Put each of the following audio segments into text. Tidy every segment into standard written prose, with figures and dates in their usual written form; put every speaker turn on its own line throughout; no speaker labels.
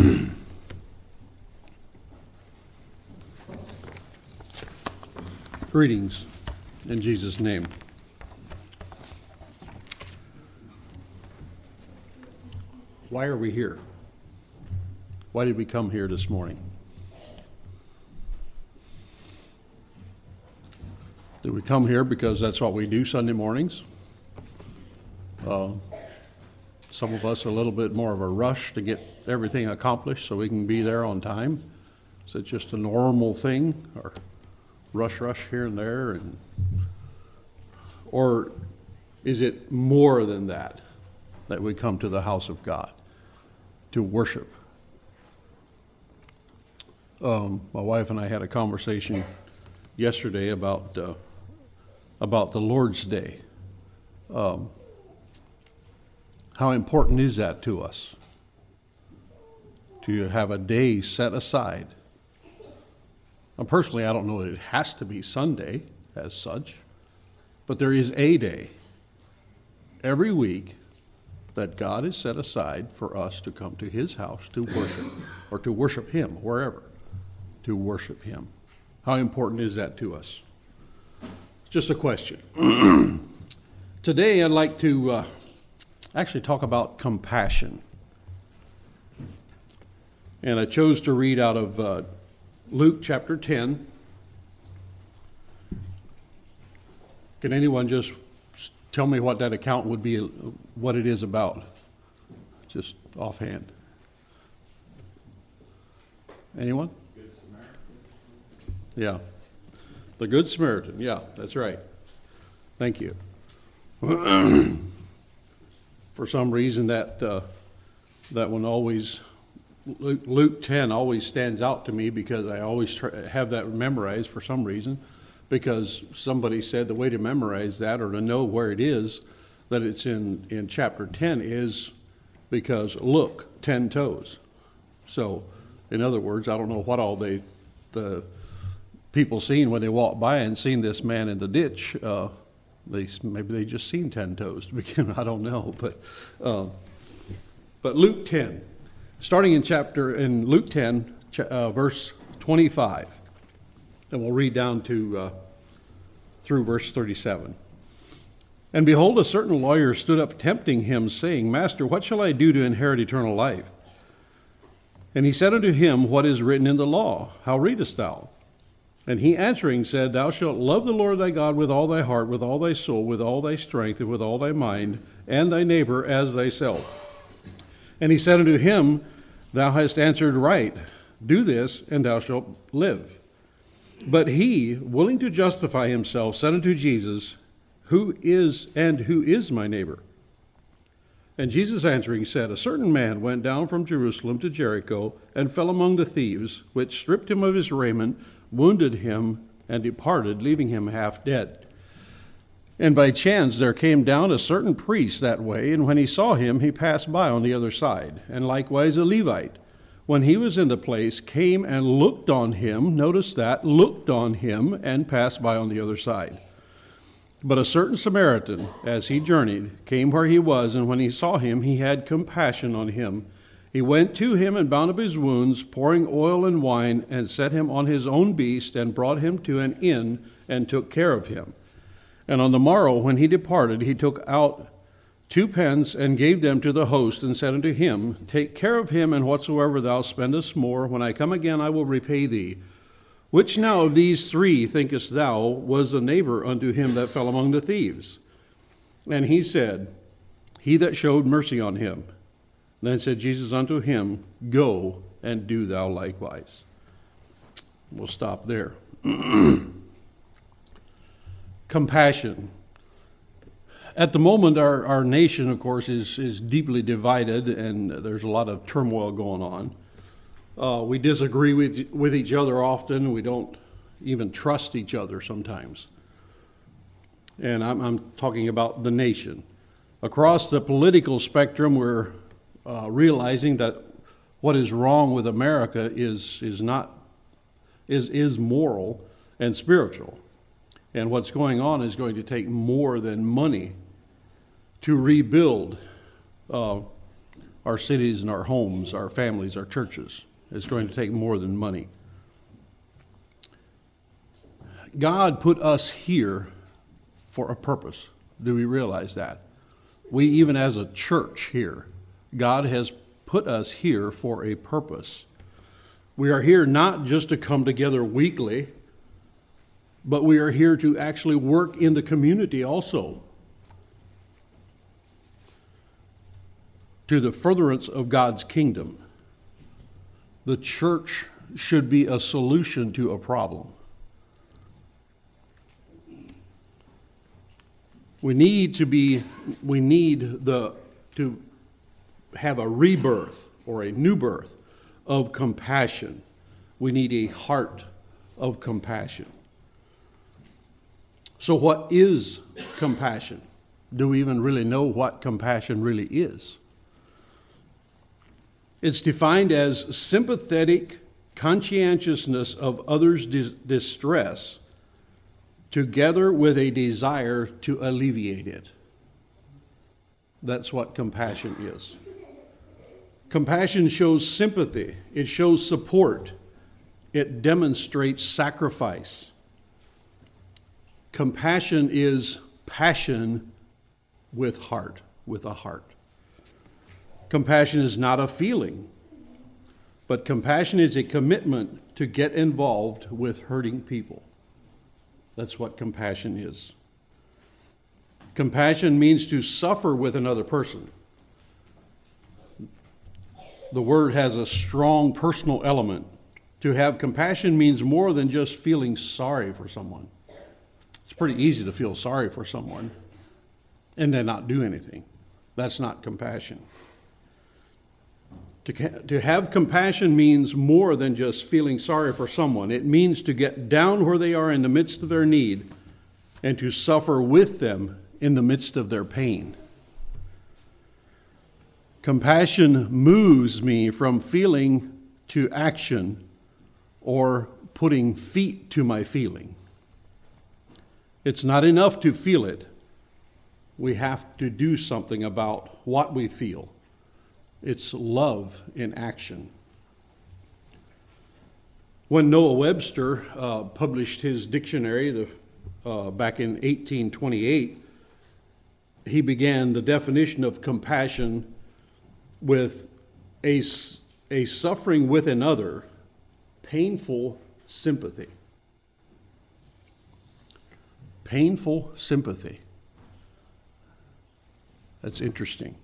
Greetings in Jesus' name. Why are we here? Why did we come here this morning? Did we come here because that's what we do Sunday mornings? Some of us a little bit more of a rush to get everything accomplished so we can be there on time. Is it just a normal thing, or rush here and there, or is it more than that we come to the house of God to worship? My wife and I had a conversation yesterday about the Lord's Day. How important is that to us, to have a day set aside? Now, personally, I don't know that it has to be Sunday as such, but there is a day every week that God has set aside for us to come to His house to worship, or to worship Him, wherever, to worship Him. How important is that to us? It's just a question. Today, I'd like to actually talk about compassion. And I chose to read out of Luke chapter 10. Can anyone just tell me what that account would be, what it is about? Just offhand. Anyone?
Good Samaritan.
Yeah. The Good Samaritan. Yeah, that's right. Thank you. For some reason, that one always, Luke 10 always stands out to me, because I always have that memorized for some reason, because somebody said the way to memorize that, or to know where it is, that it's in chapter 10, is because look, 10 toes. So, in other words, I don't know what all the people seen when they walked by and seen this man in the ditch. Maybe they just seen 10 toes to begin with, I don't know. But Luke 10, starting in Luke 10, verse 25, and we'll read down to through verse 37. And behold, a certain lawyer stood up tempting him, saying, Master, what shall I do to inherit eternal life? And he said unto him, What is written in the law? How readest thou? And he answering said, Thou shalt love the Lord thy God with all thy heart, with all thy soul, with all thy strength, and with all thy mind, and thy neighbor as thyself. And he said unto him, Thou hast answered right. Do this, and thou shalt live. But he, willing to justify himself, said unto Jesus, Who is my neighbor? And Jesus answering said, A certain man went down from Jerusalem to Jericho, and fell among the thieves, which stripped him of his raiment, wounded him, and departed, leaving him half dead. And by chance there came down a certain priest that way, and when he saw him, he passed by on the other side. And likewise a Levite, when he was in the place, came and looked on him, notice that, looked on him, and passed by on the other side. But a certain Samaritan, as he journeyed, came where he was, and when he saw him, he had compassion on him. He went to him and bound up his wounds, pouring oil and wine, and set him on his own beast, and brought him to an inn, and took care of him. And on the morrow, when he departed, he took out 2 pence, and gave them to the host, and said unto him, Take care of him, and whatsoever thou spendest more, when I come again I will repay thee. Which now of these 3 thinkest thou was a neighbor unto him that fell among the thieves? And he said, He that showed mercy on him. Then said Jesus unto him, Go, and do thou likewise. We'll stop there. Compassion. At the moment, our nation, of course, is deeply divided, and there's a lot of turmoil going on. We disagree with each other often. We don't even trust each other sometimes. And I'm talking about the nation. Across the political spectrum, we're realizing that what is wrong with America is moral and spiritual. And what's going on is going to take more than money to rebuild our cities and our homes, our families, our churches. It's going to take more than money. God put us here for a purpose. Do we realize that? We, even as a church here, God has put us here for a purpose. We are here not just to come together weekly, but we are here to actually work in the community also, to the furtherance of God's kingdom. The church should be a solution to a problem. We need to have a rebirth or a new birth of compassion. We need a heart of compassion. So what is compassion? Do we even really know what compassion really is? It's defined as sympathetic conscientiousness of others' distress, together with a desire to alleviate it. That's what compassion is. Compassion shows sympathy. It shows support. It demonstrates sacrifice. Compassion is passion with heart, with a heart. Compassion is not a feeling, but compassion is a commitment to get involved with hurting people. That's what compassion is. Compassion means to suffer with another person. The word has a strong personal element. To have compassion means more than just feeling sorry for someone. It's pretty easy to feel sorry for someone and then not do anything. That's not compassion. To have compassion means more than just feeling sorry for someone. It means to get down where they are in the midst of their need and to suffer with them in the midst of their pain. Compassion moves me from feeling to action or putting feet to my feeling. It's not enough to feel it. We have to do something about what we feel. It's love in action. When Noah Webster published his dictionary back in 1828, he began the definition of compassion with a suffering with another, painful sympathy. Painful sympathy. That's interesting.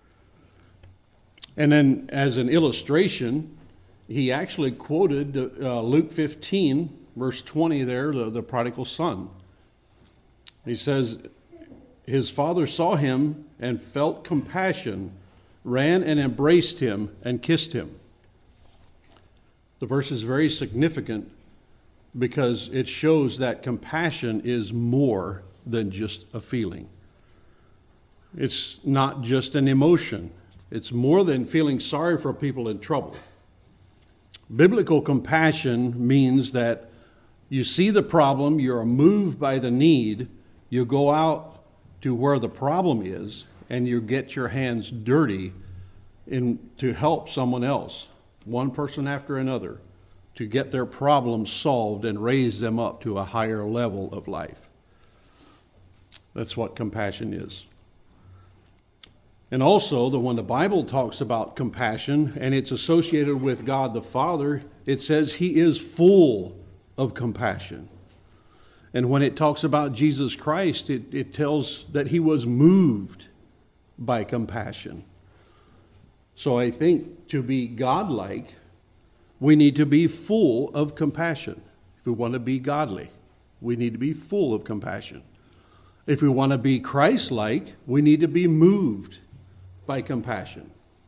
And then as an illustration, he actually quoted Luke 15, verse 20 there, the prodigal son. He says, his father saw him and felt compassion, ran and embraced him and kissed him. The verse is very significant because it shows that compassion is more than just a feeling. It's not just an emotion. It's more than feeling sorry for people in trouble. Biblical compassion means that you see the problem, you're moved by the need, you go out to where the problem is, and you get your hands dirty to help someone else, one person after another, to get their problem solved and raise them up to a higher level of life. That's what compassion is. And also, when the Bible talks about compassion, and it's associated with God the Father, it says he is full of compassion. And when it talks about Jesus Christ, it tells that he was moved by compassion. So I think to be godlike, we need to be full of compassion. If we want to be godly, we need to be full of compassion. If we want to be Christ-like, we need to be moved by compassion.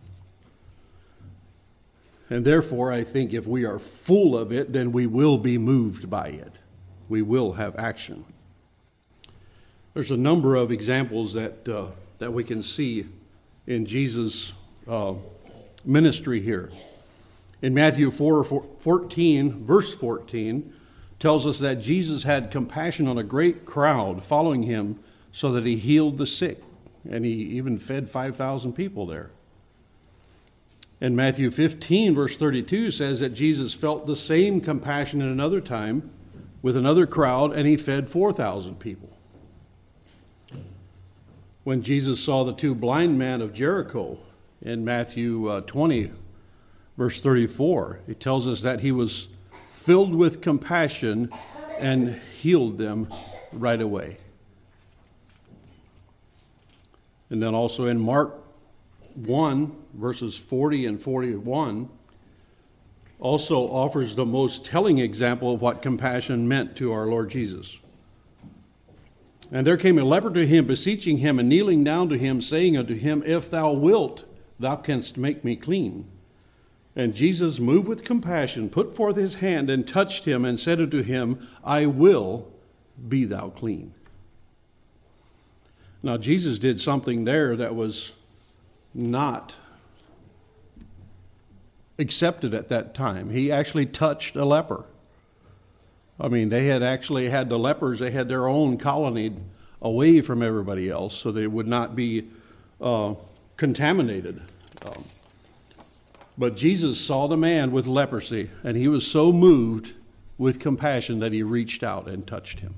And therefore, I think if we are full of it, then we will be moved by it. We will have action. There's a number of examples that we can see in Jesus' ministry here. In Matthew 4:14, verse 14, tells us that Jesus had compassion on a great crowd following him so that he healed the sick. And he even fed 5,000 people there. And Matthew 15, verse 32 says that Jesus felt the same compassion in another time with another crowd, and he fed 4,000 people. When Jesus saw the two blind men of Jericho in Matthew 20, verse 34, it tells us that he was filled with compassion and healed them right away. And then also in Mark 1, verses 40 and 41, also offers the most telling example of what compassion meant to our Lord Jesus. And there came a leper to him, beseeching him, and kneeling down to him, saying unto him, If thou wilt, thou canst make me clean. And Jesus, moved with compassion, put forth his hand and touched him, and said unto him, I will, be thou clean. Now, Jesus did something there that was not accepted at that time. He actually touched a leper. I mean, they had actually had the lepers, they had their own colony away from everybody else, so they would not be contaminated. But Jesus saw the man with leprosy, and he was so moved with compassion that he reached out and touched him.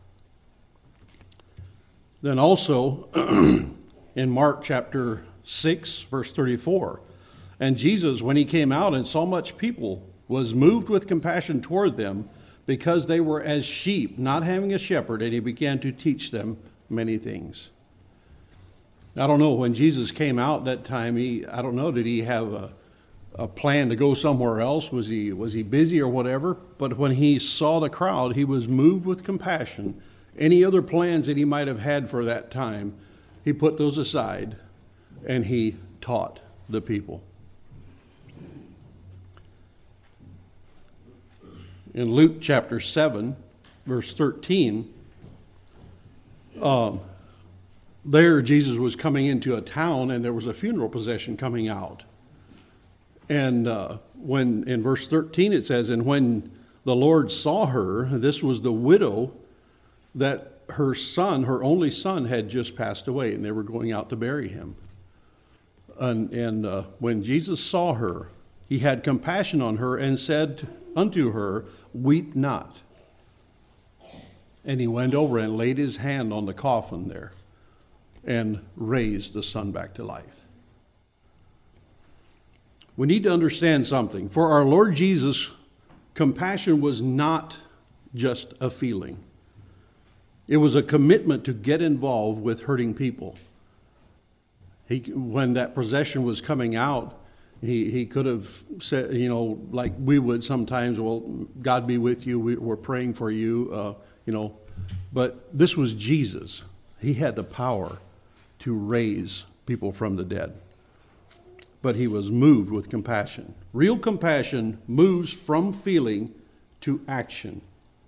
Then also, in Mark chapter 6, verse 34, and Jesus, when he came out and saw much people, was moved with compassion toward them, because they were as sheep, not having a shepherd, and he began to teach them many things. I don't know, when Jesus came out that time, did he have a plan to go somewhere else? Was he busy or whatever? But when he saw the crowd, he was moved with compassion. Any other plans that he might have had for that time, he put those aside, and he taught the people. In Luke chapter 7, verse 13, there Jesus was coming into a town, and there was a funeral procession coming out. And when in verse 13 it says, and when the Lord saw her, this was the widow that her only son, had just passed away, and they were going out to bury him. And when Jesus saw her, he had compassion on her and said unto her, Weep not. And he went over and laid his hand on the coffin there and raised the son back to life. We need to understand something. For our Lord Jesus, compassion was not just a feeling. It was a commitment to get involved with hurting people. When that procession was coming out, he could have said, like we would sometimes, well, God be with you, we're praying for you, But this was Jesus. He had the power to raise people from the dead. But he was moved with compassion. Real compassion moves from feeling to action.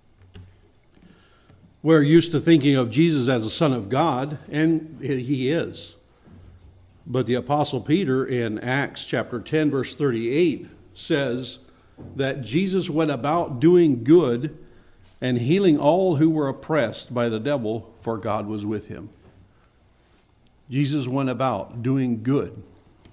We're used to thinking of Jesus as a Son of God, and he is. But the Apostle Peter in Acts chapter 10, verse 38 says that Jesus went about doing good and healing all who were oppressed by the devil, for God was with him. Jesus went about doing good.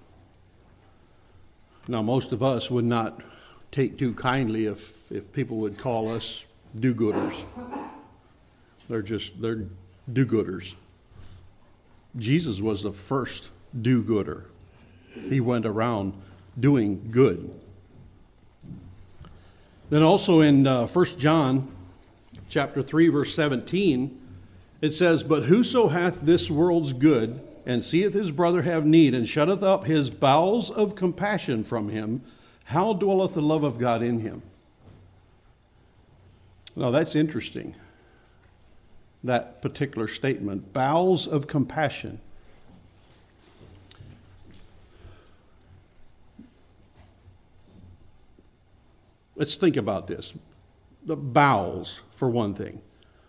Now, most of us would not take too kindly if people would call us do-gooders. They're do-gooders. Jesus was the first do-gooder. He went around doing good. Then also in 1 John chapter 3, verse 17, it says, But whoso hath this world's good, and seeth his brother have need, and shutteth up his bowels of compassion from him, how dwelleth the love of God in him? Now that's interesting, that particular statement, bowels of compassion. Let's think about this. The bowels, for one thing.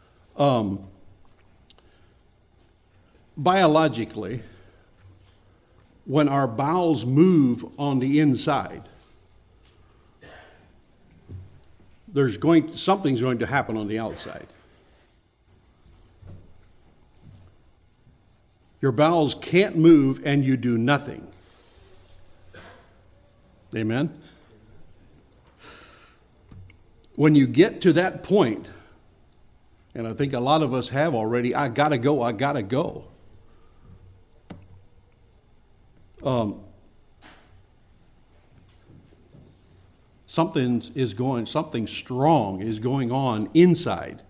Biologically, when our bowels move on the inside, something's going to happen on the outside. Your bowels can't move and you do nothing. Amen? When you get to that point, and I think a lot of us have already, I gotta go, I gotta go. Something strong is going on inside.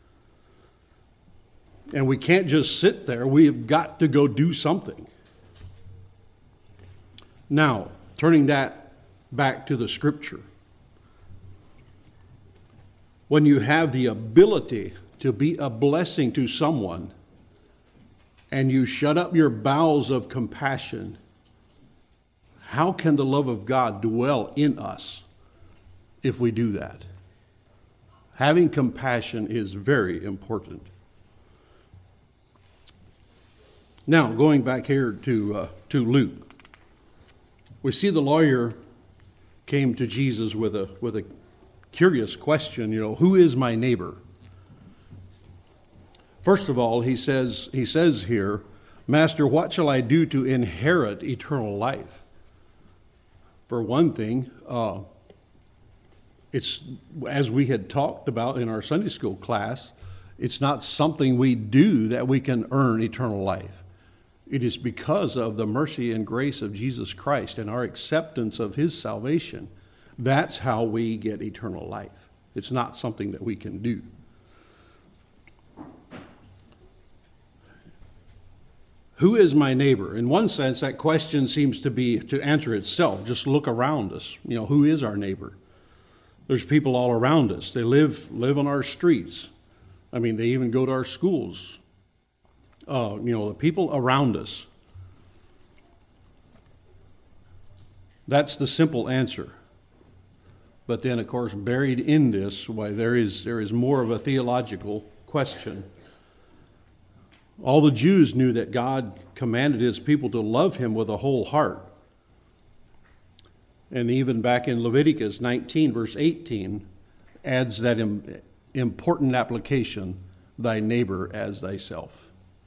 And we can't just sit there. We have got to go do something. Now, turning that back to the scripture. When you have the ability to be a blessing to someone, and you shut up your bowels of compassion, how can the love of God dwell in us if we do that? Having compassion is very important. Now, going back here to Luke, we see the lawyer came to Jesus with a curious question, who is my neighbor? First of all, he says here, Master, what shall I do to inherit eternal life? For one thing, it's, as we had talked about in our Sunday school class, it's not something we do that we can earn eternal life. It is because of the mercy and grace of Jesus Christ and our acceptance of his salvation. That's how we get eternal life. It's not something that we can do. Who is my neighbor? In one sense, that question seems to answer itself. Just look around us. Who is our neighbor? There's people all around us. They live on our streets. They even go to our schools. The people around us. That's the simple answer. But then, of course, buried in this, there is more of a theological question. All the Jews knew that God commanded his people to love him with a whole heart. And even back in Leviticus 19, verse 18, adds that important application, thy neighbor as thyself.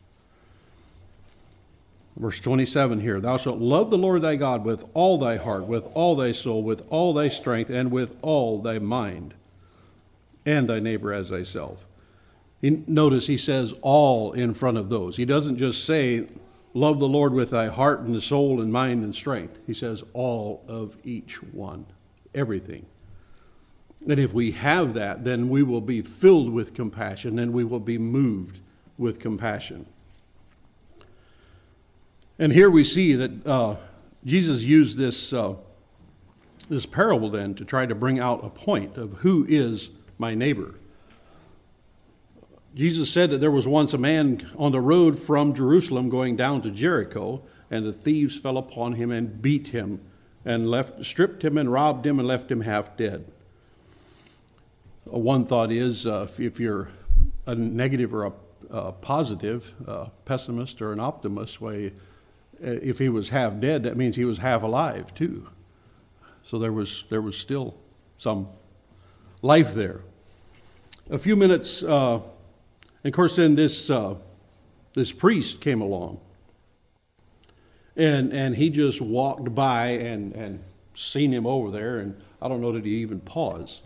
Verse 27 here, thou shalt love the Lord thy God with all thy heart, with all thy soul, with all thy strength, and with all thy mind, and thy neighbor as thyself. Notice he says all in front of those. He doesn't just say, love the Lord with thy heart and the soul and mind and strength. He says all of each one, everything. And if we have that, then we will be filled with compassion and we will be moved with compassion. And here we see that Jesus used this parable then to try to bring out a point of who is my neighbor. Jesus said that there was once a man on the road from Jerusalem going down to Jericho, and the thieves fell upon him and beat him and stripped him and robbed him and left him half dead. One thought is if you're a negative or a positive, pessimist or an optimist, if he was half dead, that means he was half alive too. So there was still some life there. A few minutes, and of course, then this priest came along, and he just walked by and seen him over there, and I don't know that he even paused.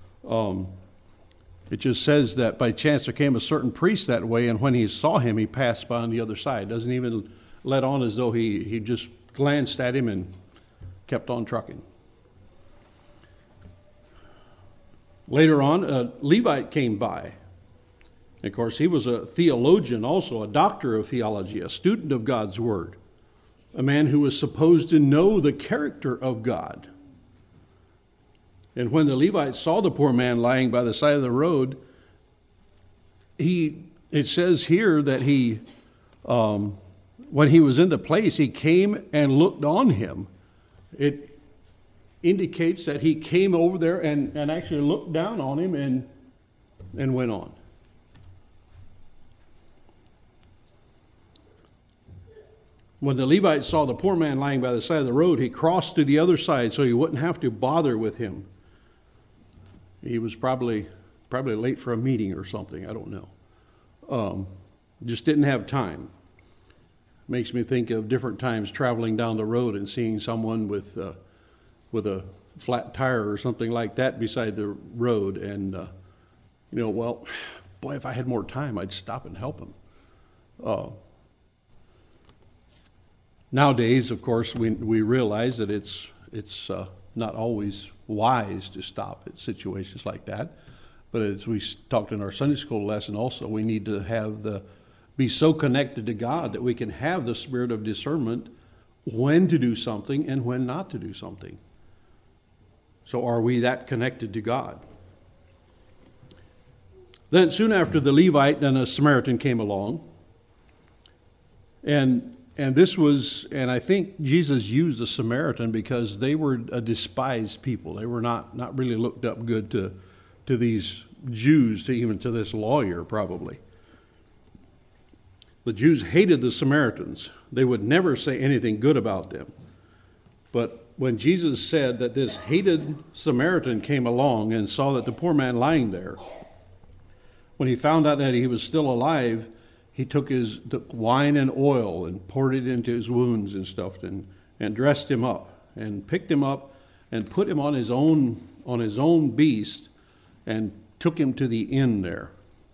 It just says that by chance there came a certain priest that way, and when he saw him, he passed by on the other side. Doesn't even let on as though he just glanced at him and kept on trucking. Later on, a Levite came by. Of course, he was a theologian also, a doctor of theology, a student of God's word, a man who was supposed to know the character of God. And when the Levite saw the poor man lying by the side of the road, it says here that when he was in the place, he came and looked on him. It indicates that he came over there and actually looked down on him and went on. When the Levite saw the poor man lying by the side of the road, he crossed to the other side so he wouldn't have to bother with him. He was probably late for a meeting or something. I don't know. Just didn't have time. Makes me think of different times traveling down the road and seeing someone with with a flat tire or something like that beside the road. And, well, boy, if I had more time, I'd stop and help him. Nowadays, of course, we realize that it's not always wise to stop at situations like that. But as we talked in our Sunday school lesson also, we need to be so connected to God that we can have the spirit of discernment when to do something and when not to do something. So are we that connected to God? Then soon after, the Levite and a Samaritan came along. And I think Jesus used the Samaritan because they were a despised people. They were not really looked up good to these Jews, even to this lawyer probably. The Jews hated the Samaritans. They would never say anything good about them. But when Jesus said that this hated Samaritan came along and saw that the poor man lying there, when he found out that he was still alive, he took wine and oil and poured it into his wounds and stuff and dressed him up and picked him up and put him on his own beast and took him to the inn there.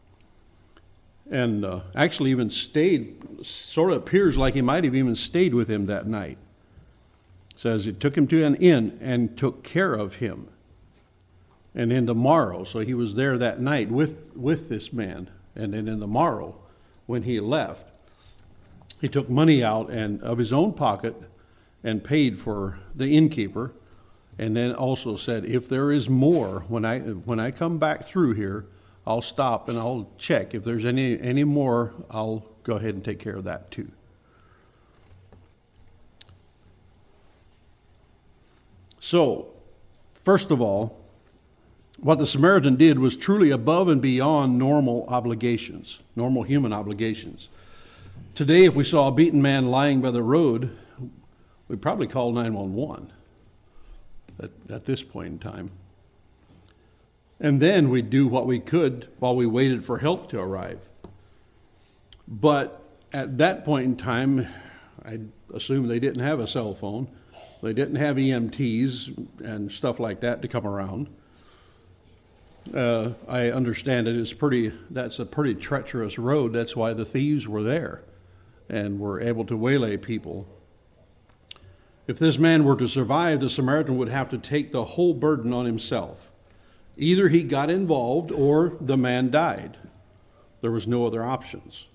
And actually even stayed, sort of appears like he might have even stayed with him that night. It says it took him to an inn and took care of him. And in the morrow, so he was there that night with this man. And then in the morrow, when he left, he took money out and of his own pocket and paid for the innkeeper. And then also said, if there is more, when I come back through here, I'll stop and I'll check. If there's any more, I'll go ahead and take care of that too. So, first of all, what the Samaritan did was truly above and beyond normal obligations, normal human obligations. Today, if we saw a beaten man lying by the road, we'd probably call 911 at this point in time. And then we'd do what we could while we waited for help to arrive. But at that point in time, I assume they didn't have a cell phone. They didn't have EMTs and stuff like that to come around. I understand that's a pretty treacherous road. That's why the thieves were there and were able to waylay people. If this man were to survive, the Samaritan would have to take the whole burden on himself. Either he got involved or the man died. There was no other options.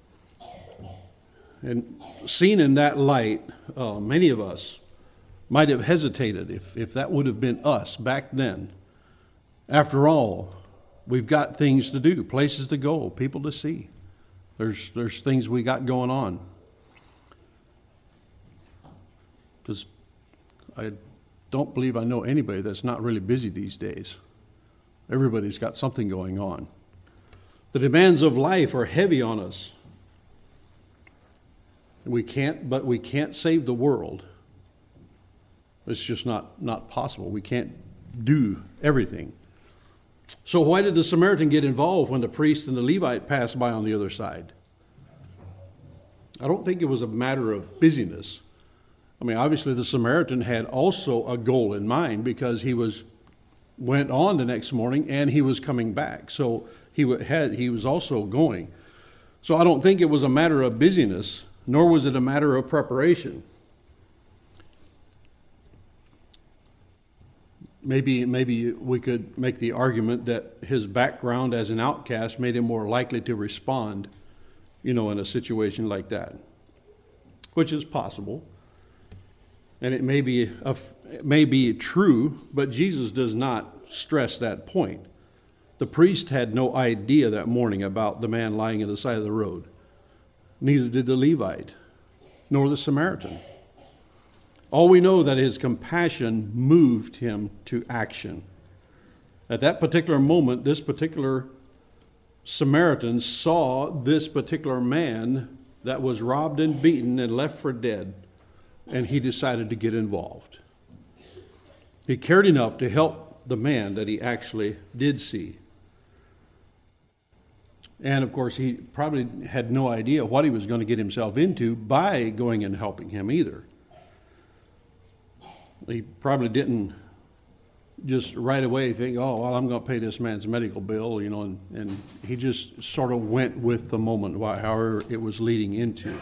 And seen in that light, many of us might have hesitated if that would have been us back then. After all, we've got things to do, places to go, people to see. There's things we got going on. Because I don't believe I know anybody that's not really busy these days. Everybody's got something going on. The demands of life are heavy on us. We can't save the world. It's just not possible. We can't do everything. So why did the Samaritan get involved when the priest and the Levite passed by on the other side? I don't think it was a matter of busyness. I mean, obviously the Samaritan had also a goal in mind because he went on the next morning and he was coming back. So he was also going. So I don't think it was a matter of busyness, nor was it a matter of preparation. Maybe we could make the argument that his background as an outcast made him more likely to respond, in a situation like that, which is possible. And it may be true, but Jesus does not stress that point. The priest had no idea that morning about the man lying at the side of the road. Neither did the Levite, nor the Samaritan. All we know that his compassion moved him to action. At that particular moment, this particular Samaritan saw this particular man that was robbed and beaten and left for dead, and he decided to get involved. He cared enough to help the man that he actually did see. And of course, he probably had no idea what he was going to get himself into by going and helping him either. He probably didn't just right away think, oh, well, I'm going to pay this man's medical bill, and he just sort of went with the moment, however it was leading into.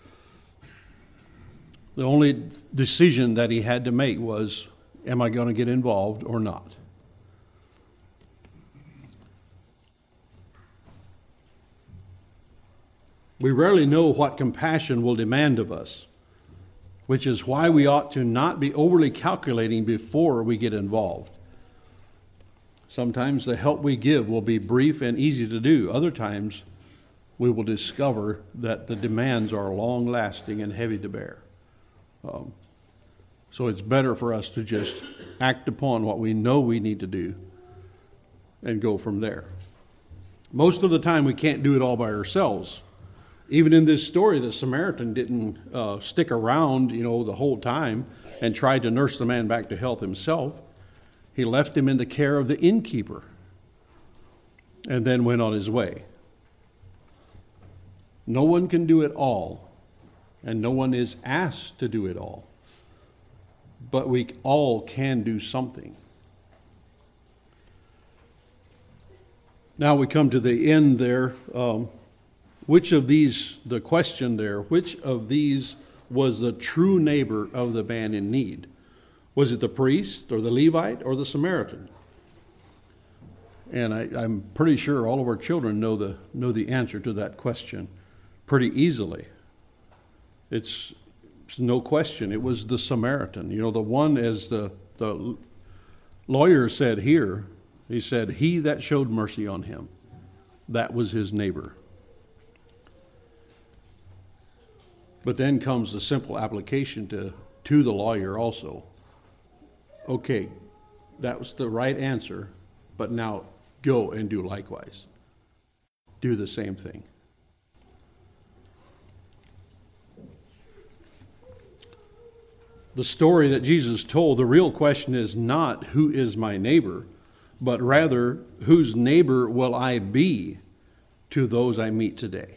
The only decision that he had to make was, am I going to get involved or not? We rarely know what compassion will demand of us, which is why we ought to not be overly calculating before we get involved. Sometimes the help we give will be brief and easy to do. Other times, we will discover that the demands are long-lasting and heavy to bear. So it's better for us to just act upon what we know we need to do and go from there. Most of the time, we can't do it all by ourselves. Even in this story, the Samaritan didn't stick around, the whole time and tried to nurse the man back to health himself. He left him in the care of the innkeeper and then went on his way. No one can do it all, and no one is asked to do it all. But we all can do something. Now we come to the end there. Which of these, the question there, which of these was the true neighbor of the man in need? Was it the priest or the Levite or the Samaritan? And I'm pretty sure all of our children know the answer to that question pretty easily. It's no question. It was the Samaritan. The one, as the lawyer said here, he said, he that showed mercy on him, that was his neighbor. But then comes the simple application to the lawyer also. Okay, that was the right answer, but now go and do likewise. Do the same thing. The story that Jesus told, the real question is not who is my neighbor, but rather whose neighbor will I be to those I meet today.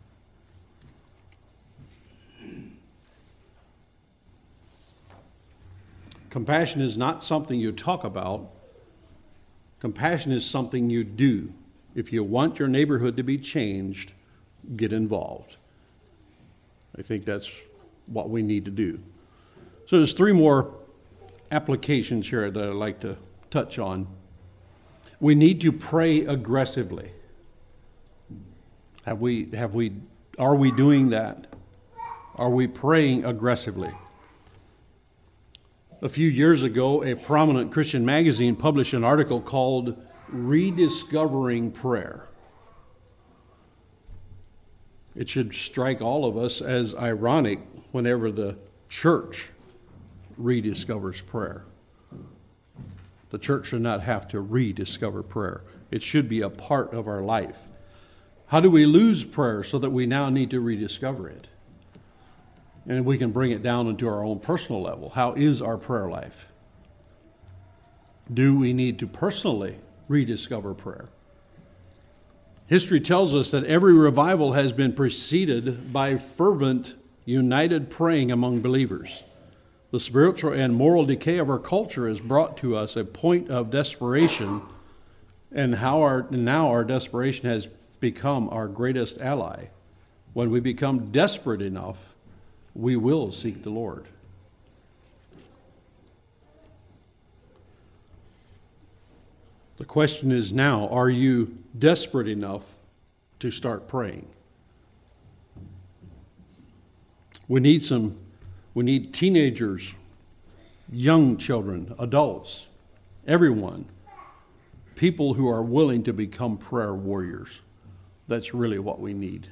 Compassion is not something you talk about. Compassion is something you do. If you want your neighborhood to be changed, get involved. I think that's what we need to do. So there's 3 more applications here that I'd like to touch on. We need to pray aggressively. Are we doing that? Are we praying aggressively? A few years ago, a prominent Christian magazine published an article called Rediscovering Prayer. It should strike all of us as ironic whenever the church rediscovers prayer. The church should not have to rediscover prayer. It should be a part of our life. How do we lose prayer so that we now need to rediscover it? And we can bring it down into our own personal level. How is our prayer life? Do we need to personally rediscover prayer? History tells us that every revival has been preceded by fervent, united praying among believers. The spiritual and moral decay of our culture has brought to us a point of desperation, and now our desperation has become our greatest ally. When we become desperate enough, we will seek the Lord. The question is now, are you desperate enough to start praying? We need teenagers, young children, adults, everyone, people who are willing to become prayer warriors. That's really what we need.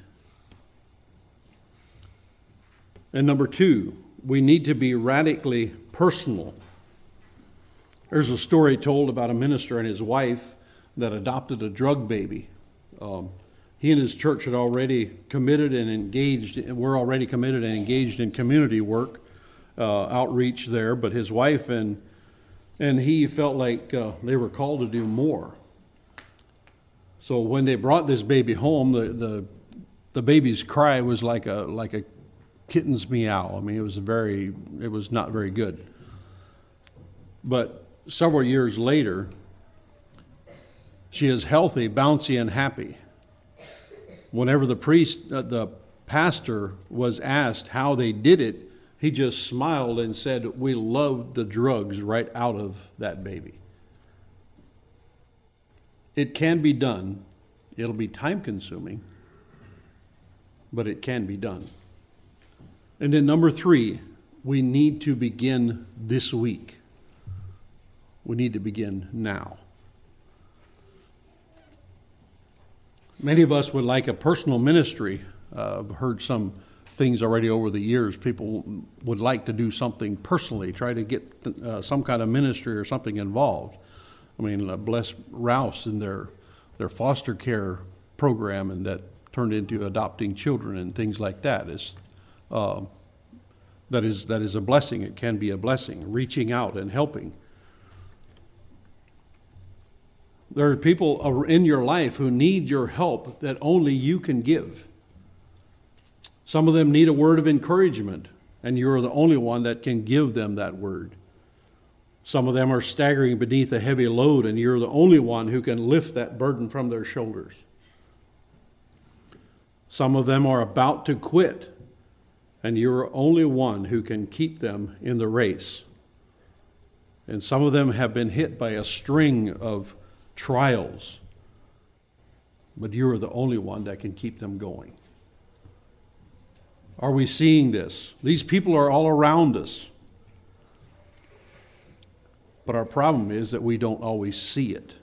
And number 2, we need to be radically personal. There's a story told about a minister and his wife that adopted a drug baby. He and his church had already committed and engaged in community work, outreach there, but his wife and he felt like they were called to do more. So when they brought this baby home, the baby's cry was like a kitten's meow. I mean, it was not very good. But several years later, she is healthy, bouncy, and happy. Whenever the pastor was asked how they did it, he just smiled and said, "We loved the drugs right out of that baby." It can be done. It'll be time consuming, but it can be done. And then number 3, we need to begin this week. We need to begin now. Many of us would like a personal ministry. I've heard some things already over the years. People would like to do something personally, try to get some kind of ministry or something involved. I mean, bless Rouse and their foster care program, and that turned into adopting children and things like that. That is a blessing. It can be a blessing, reaching out and helping. There are people in your life who need your help that only you can give. Some of them need a word of encouragement, and you're the only one that can give them that word. Some of them are staggering beneath a heavy load, and you're the only one who can lift that burden from their shoulders. Some of them are about to quit, and you're the only one who can keep them in the race. And some of them have been hit by a string of trials, but you're the only one that can keep them going. Are we seeing this? These people are all around us. But our problem is that we don't always see it.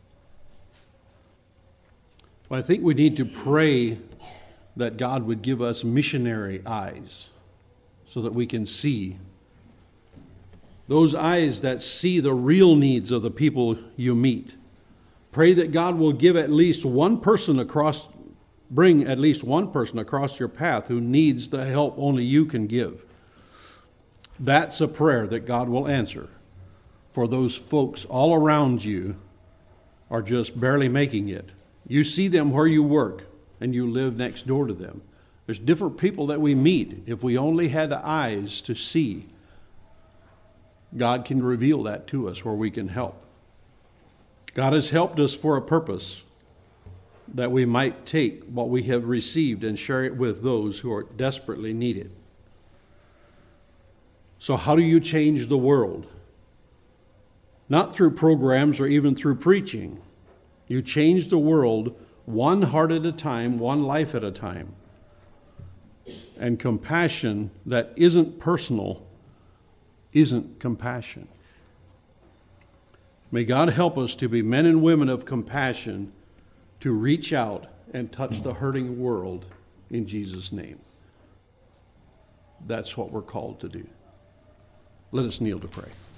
Well, I think we need to pray that God would give us missionary eyes so that we can see. Those eyes that see the real needs of the people you meet. Pray that God will give at least one person bring at least one person across your path who needs the help only you can give. That's a prayer that God will answer. For those folks all around you are just barely making it. You see them where you work, and you live next door to them. There's different people that we meet. If we only had eyes to see, God can reveal that to us where we can help. God has helped us for a purpose, that we might take what we have received and share it with those who are desperately needed. So how do you change the world? Not through programs or even through preaching. You change the world one heart at a time, one life at a time. And compassion that isn't personal isn't compassion. May God help us to be men and women of compassion, to reach out and touch the hurting world in Jesus' name. That's what we're called to do. Let us kneel to pray.